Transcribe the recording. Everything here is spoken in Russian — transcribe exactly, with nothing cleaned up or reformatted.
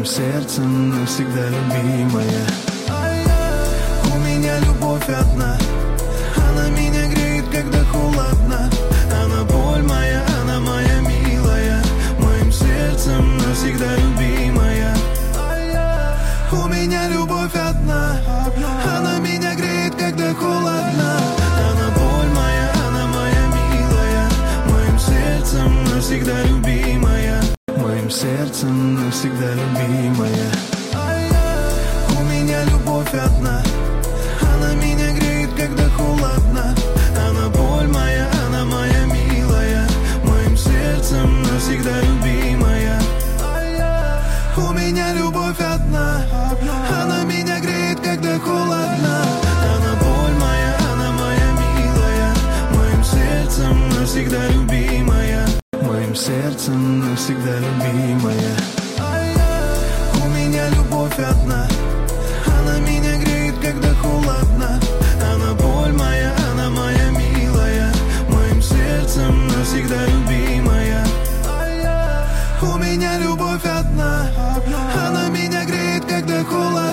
моим сердцем навсегда любимая. У меня любовь одна, она меня греет, когда холодно. Она боль моя, она моя милая, моим сердцем навсегда любимая. У меня любовь одна, она меня греет, когда холодно. Она боль моя, она моя милая, моим сердцем навсегда любимая, моим сердцем навсегда любимая. У меня любовь одна, она меня греет, когда холодно. Она боль моя, она моя милая, моим сердцем навсегда любимая. У меня любовь одна, она меня греет, когда холодно. Она боль моя, она моя милая, моим сердцем навсегда любимая, моим сердцем навсегда любимая. У меня любовь одна, она меня греет, когда холодно. Она боль моя, она моя милая, моим сердцем навсегда любимая. У меня любовь одна, она меня греет, когда холодно.